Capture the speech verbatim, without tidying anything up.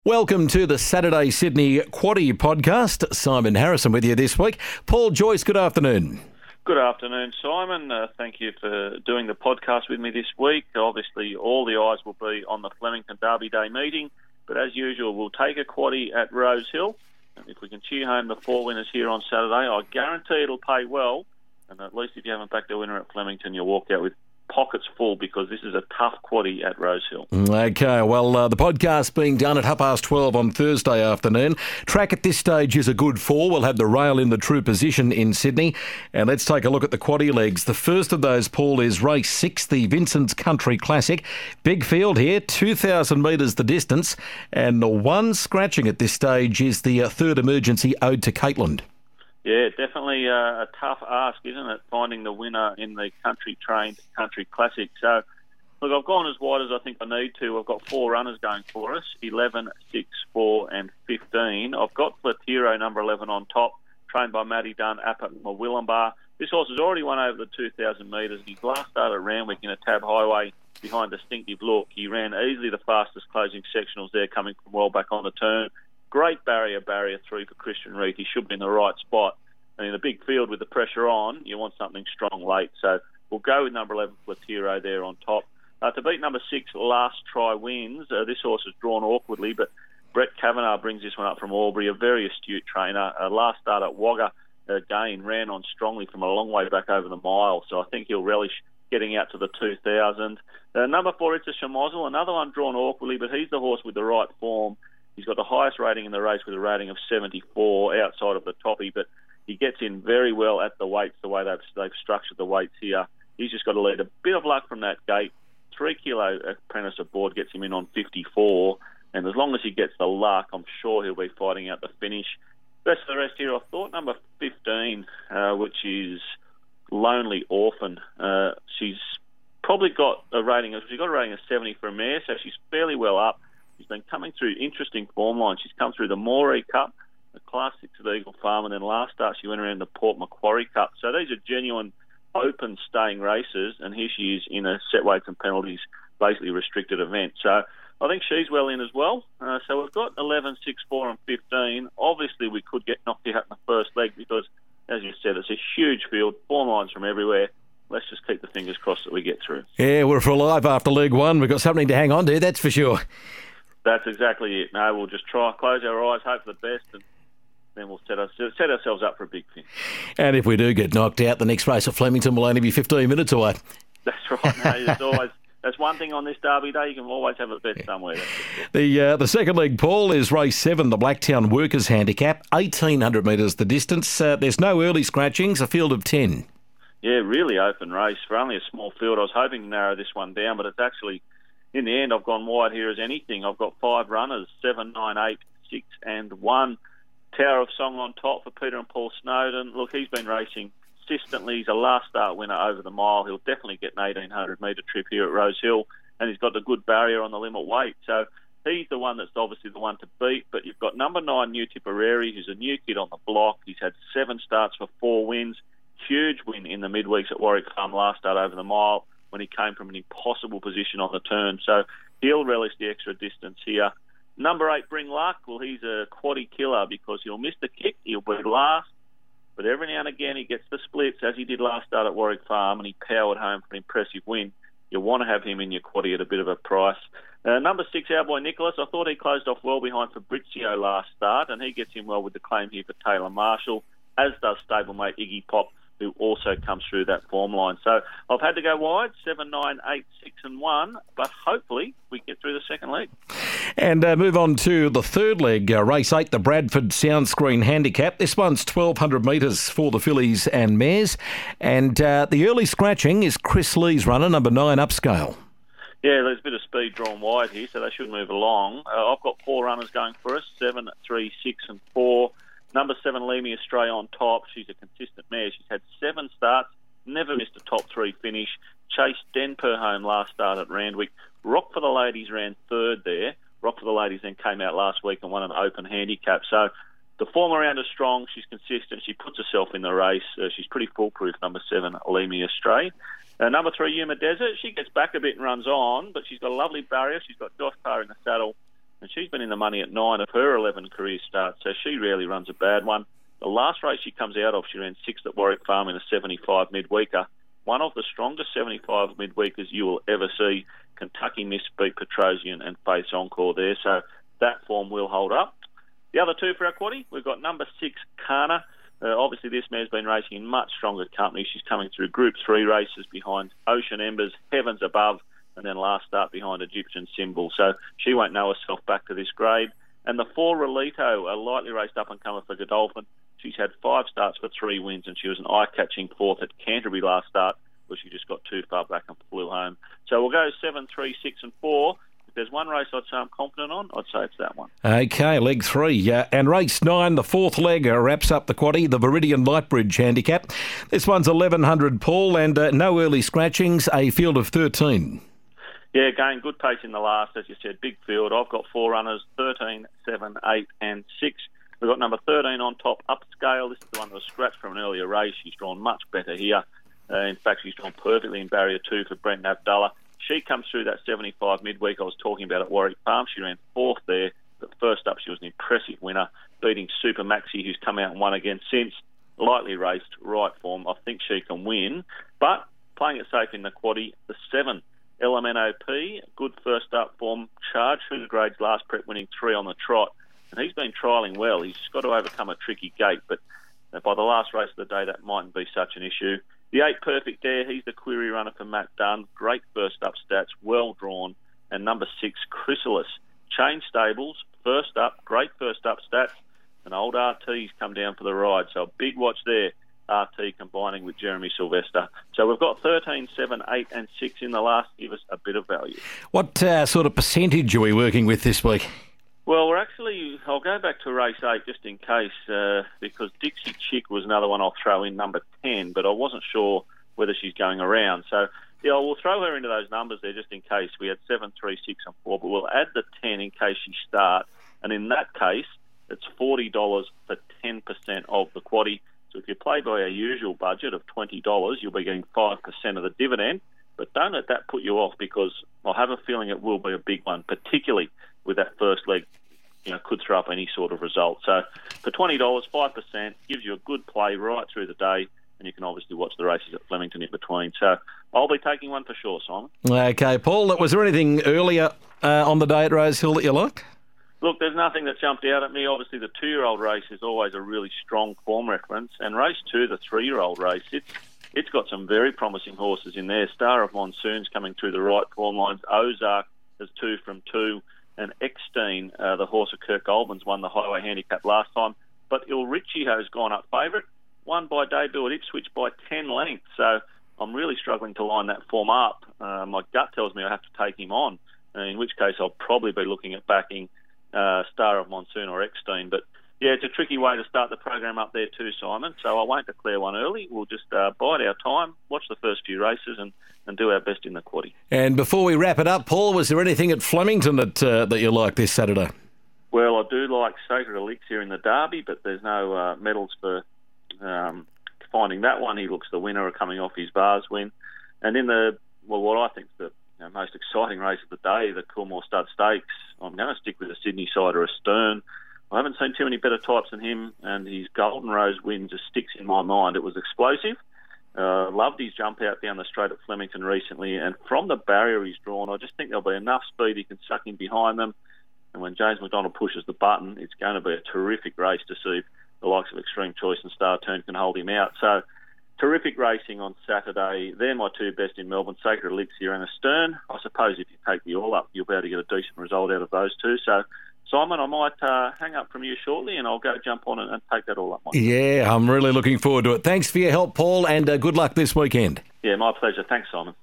Welcome to the Saturday Sydney Quaddie podcast. Simon Harrison with you this week. Paul Joyce, good afternoon. Good afternoon, Simon. Uh, thank you for doing the podcast with me this week. Obviously, all the eyes will be on the Flemington Derby Day meeting, but as usual, we'll take a quaddie at Rose Hill. And if we can cheer home the four winners here on Saturday, I guarantee it'll pay well. And at least if you haven't backed a winner at Flemington, you'll walk out with pockets full because this is a tough quaddie at Rose Hill. Okay, well, uh, the podcast being done at half past twelve on Thursday afternoon. Track at this stage is a good four. We'll have the rail in the true position in Sydney. And let's take a look at the quaddie legs. The first of those, Paul, is race six, the Vincent's Country Classic. Big field here, two thousand metres the distance. And the one scratching at this stage is the uh, third emergency Ode to Caitland. Yeah, definitely uh, a tough ask, isn't it, finding the winner in the country trained country classic. So, look, I've gone as wide as I think I need to. I've got four runners going for us, eleven, six, four and fifteen. I've got Flatiro, number eleven, on top, trained by Matty Dunn, up at Murwillumbah. This horse has already won over the two thousand metres. His last start at Randwick in a tab highway behind Distinctive Look. He ran easily the fastest closing sectionals there, coming from well back on the turn. Great barrier, barrier three for Christian Reed. He should be in the right spot. And in a big field with the pressure on, you want something strong late. So we'll go with number eleven, Flatiro, there on top. Uh, to beat number six, Last Try Wins. Uh, this horse is drawn awkwardly, but Brett Kavanagh brings this one up from Albury, a very astute trainer. Uh, last start at Wagga, again, ran on strongly from a long way back over the mile. So I think he'll relish getting out to the two thousand. Uh, number four, It's a Shamozzle, another one drawn awkwardly, but he's the horse with the right form. He's got the highest rating in the race with a rating of seventy-four outside of the toppy, but he gets in very well at the weights, the way they've, they've structured the weights here. He's just got to lead a bit of luck from that gate. Three kilo apprentice aboard gets him in on fifty-four, and as long as he gets the luck, I'm sure he'll be fighting out the finish. Best of the rest here, I thought number fifteen, uh, which is Lonely Orphan. Uh, she's probably got a rating of, she's got a rating of seventy for a mare, so she's fairly well up. She's been coming through interesting form lines. She's come through the Moree Cup, the Class six at Eagle Farm, and then last start she went around the Port Macquarie Cup. So these are genuine open staying races, and here she is in a set weights and penalties, basically restricted event. So I think she's well in as well. Uh, so we've got eleven, six, four and fifteen. Obviously we could get knocked out in the first leg because, as you said, it's a huge field, form lines from everywhere. Let's just keep the fingers crossed that we get through. Yeah, we're alive after leg one. We've got something to hang on to, that's for sure. That's exactly it. No, we'll just try, close our eyes, hope for the best, and then we'll set, us, set ourselves up for a big finish. And if we do get knocked out, the next race at Flemington will only be fifteen minutes away. That's right. No, there's always, that's one thing on this Derby Day. You can always have a bet somewhere. The uh, the second leg, Paul, is race seven, the Blacktown Workers Handicap, eighteen hundred metres the distance. Uh, there's no early scratchings, a field of ten. Yeah, really open race for only a small field. I was hoping to narrow this one down, but it's actually, in the end, I've gone wide here as anything. I've got five runners, seven, nine, eight, six and one. Tower of Song on top for Peter and Paul Snowden. Look, he's been racing consistently. He's a last start winner over the mile. He'll definitely get an eighteen hundred metre trip here at Rose Hill, and he's got the good barrier on the limit weight. So he's the one that's obviously the one to beat. But you've got number nine, New Tipperary, who's a new kid on the block. He's had seven starts for four wins. Huge win in the midweeks at Warwick Farm last start over the mile when he came from an impossible position on the turn. So he'll relish the extra distance here. Number eight, Bring Luck. Well, he's a quaddie killer because he'll miss the kick. He'll be last. But every now and again he gets the splits, as he did last start at Warwick Farm, and he powered home for an impressive win. You'll want to have him in your quaddie at a bit of a price. Uh, number six, Our Boy Nicholas. I thought he closed off well behind Fabrizio last start, and he gets in well with the claim here for Taylor Marshall, as does stablemate Iggy Pop, who also comes through that form line. So I've had to go wide, seven, nine, eight, six and one, but hopefully we get through the second leg. And uh, move on to the third leg, uh, race eight, the Bradford Soundscreen Handicap. This one's twelve hundred metres for the fillies and mares. And uh, the early scratching is Chris Lee's runner, number nine, Upscale. Yeah, there's a bit of speed drawn wide here, so they should move along. Uh, I've got four runners going for us, seven, three, six and four. Number seven, Leamy Astray on top. She's a consistent mare. She's had seven starts, never missed a top three finish. Chased Denper home last start at Randwick. Rock for the Ladies ran third there. Rock for the Ladies then came out last week and won an open handicap. So the form around is strong. She's consistent. She puts herself in the race. Uh, she's pretty foolproof, number seven, Leamy Astray. Uh, number three, Yuma Desert. She gets back a bit and runs on, but she's got a lovely barrier. She's got Josh Parr in the saddle. and she's been in the money at nine of her eleven career starts, so she rarely runs a bad one. The last race she comes out of, she ran sixth at Warwick Farm in a seventy-five midweeker. One of the strongest seventy-five midweekers you will ever see. Kentucky Miss beat Petrosian and Faith's Encore there, so that form will hold up. The other two for our quaddie, we've got number six, Kana. Uh, obviously, this mare's been racing in much stronger company. She's coming through Group three races behind Ocean Embers, Heavens Above, and then last start behind Egyptian Symbol. So she won't know herself back to this grade. And the four, Relito, a lightly raced up-and-comer for Godolphin. She's had five starts for three wins, and she was an eye-catching fourth at Canterbury last start, but she just got too far back and flew home. So we'll go seven, three, six, and four. If there's one race I'd say I'm confident on, I'd say it's that one. OK, leg three. Uh, and race nine, the fourth leg, uh, wraps up the quaddie, the Viridian Lightbridge handicap. This one's eleven hundred, Paul, and uh, no early scratchings, a field of thirteen. Yeah, again, good pace in the last, as you said, big field. I've got four runners, thirteen, seven, eight and six. We've got number thirteen on top, Upscale. This is the one that was scratched from an earlier race. She's drawn much better here. Uh, in fact, she's drawn perfectly in barrier two for Brent Abdullah. She comes through that seventy-five midweek I was talking about at Warwick Farm. She ran fourth there, but first up she was an impressive winner, beating Super Maxi, who's come out and won again since. Lightly raced, right form. I think she can win. But playing it safe in the quaddie, the seven, L M N O P, good first up form, charge through the grades last prep, winning three on the trot. And he's been trialling well. He's got to overcome a tricky gate, but by the last race of the day, that mightn't be such an issue. The eight, Perfect Dare, he's the query runner for Matt Dunn. Great first up stats, well drawn. And number six, Chrysalis. Chain Stables, first up, great first up stats. And old R T's come down for the ride. So a big watch there, R T combining with Jeremy Sylvester. So we've got thirteen, seven, eight and six in the last. Give us a bit of value. What uh, sort of percentage are we working with this week? Well, we're actually, I'll go back to race eight just in case, uh, because Dixie Chick was another one I'll throw in, number ten, but I wasn't sure whether she's going around. So, yeah, we'll throw her into those numbers there just in case. We had seven, three, six and four, but we'll add the ten in case she starts. And in that case, it's forty dollars for ten percent of the quaddie. So if you play by our usual budget of twenty dollars, you'll be getting five percent of the dividend. But don't let that put you off, because I have a feeling it will be a big one, particularly with that first leg, you know, could throw up any sort of result. So for twenty dollars, five percent gives you a good play right through the day, and you can obviously watch the races at Flemington in between. So I'll be taking one for sure, Simon. OK, Paul, was there anything earlier uh, on the day at Rosehill that you liked? Look, there's nothing that jumped out at me. Obviously, the two-year-old race is always a really strong form reference, and race two, the three-year-old race, it's it's got some very promising horses in there. Star of Monsoon's coming through the right form lines. Ozark is two from two. And Eckstein, uh, the horse of Kirk Goldman's, won the Highway Handicap last time. But Il Riccio has gone up favourite, won by debut at Ipswich by ten lengths. So I'm really struggling to line that form up. Uh, my gut tells me I have to take him on, in which case I'll probably be looking at backing uh, Star of Monsoon or Eckstein. But yeah, it's a tricky way to start the program up there too, Simon. So I won't declare one early. We'll just uh, bide our time, watch the first few races and, and do our best in the quaddie. And before we wrap it up, Paul, was there anything at Flemington that uh, that you like this Saturday? Well, I do like Sacred Elixir in the Derby, but there's no uh, medals for um, finding that one. He looks the winner of coming off his bars win. And in the, well, what I think is the you know, most exciting race of the day, the Coolmore Stud Stakes, I'm going to stick with the Sydney Sider Astern. I haven't seen too many better types than him, and his Golden Rose win just sticks in my mind. It was explosive. Uh, loved his jump out down the straight at Flemington recently, and from the barrier he's drawn, I just think there'll be enough speed he can suck in behind them. And when James McDonald pushes the button, it's going to be a terrific race to see if the likes of Extreme Choice and Star Turn can hold him out. So, terrific racing on Saturday. They're my two best in Melbourne, Sacred Elixir and Astern. I suppose if you take the all up, you'll be able to get a decent result out of those two. So, Simon, I might uh, hang up from you shortly and I'll go jump on and, and take that all up. Myself. Yeah, I'm really looking forward to it. Thanks for your help, Paul, and uh, good luck this weekend. Yeah, my pleasure. Thanks, Simon.